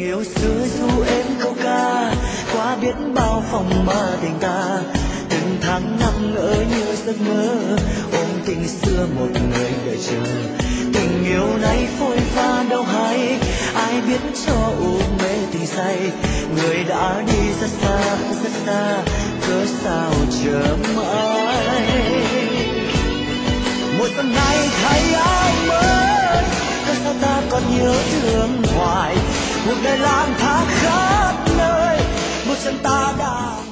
yêu xưa du êm câu ca qua biết bao phòng ma tình ta. Từng tháng năm ngỡ như giấc mơ ôm tình xưa một người đợi chờ. Tình yêu này phôi pha đâu hay ai biết cho u mê tình say. Người đã đi rất xa cớ sao chờ mãi. Một dòng này thay ai mới cớ sao ta còn nhớ thương hoài. Cuộc đời lang thang khắp nơi một chân ta đã